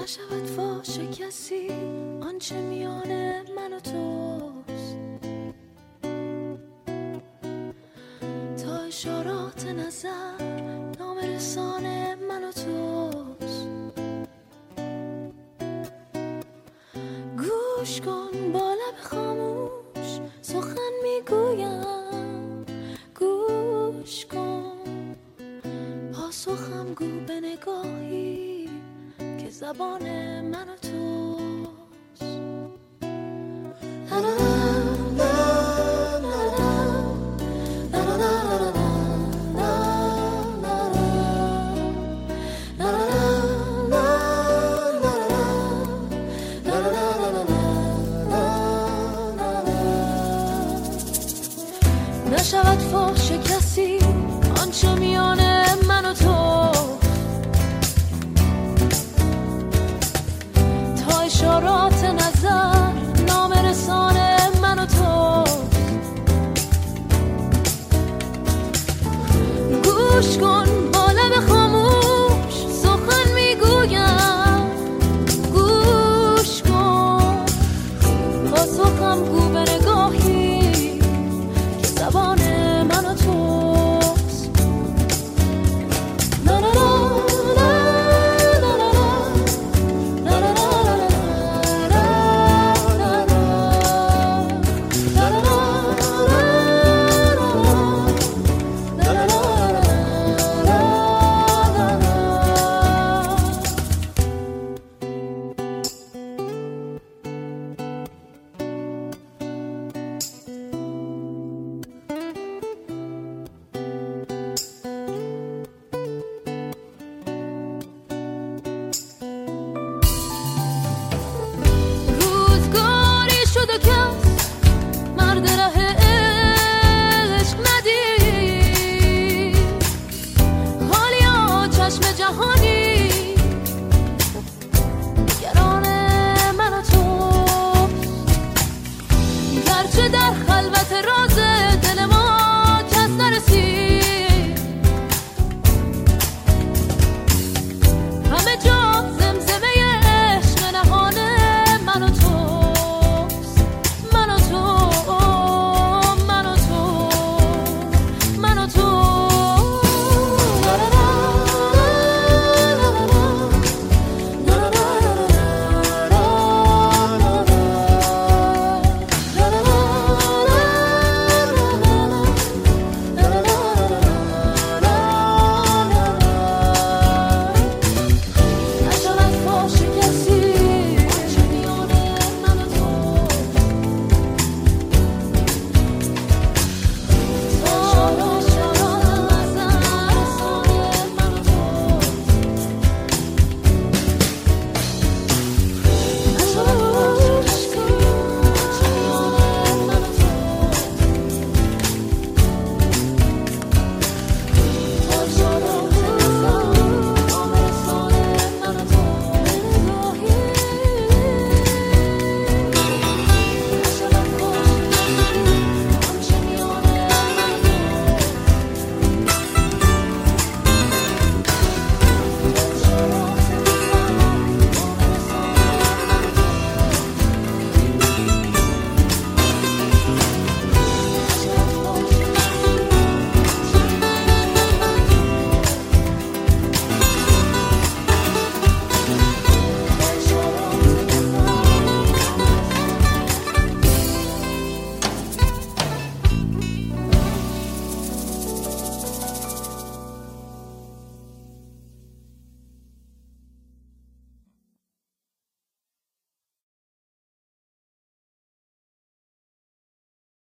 نشود فاش کسی آنچه میان من و توست، تا اشارات نظر نامرسان من و توست. گوش کن با لب خاموش سخن میگویم، گوش کن پاسخم گو به نگاهی که زبان من و توست. نشود فاش کسی آنچه میان من و تو، تا اشارات نظر نامرسان من و تو. گوش کن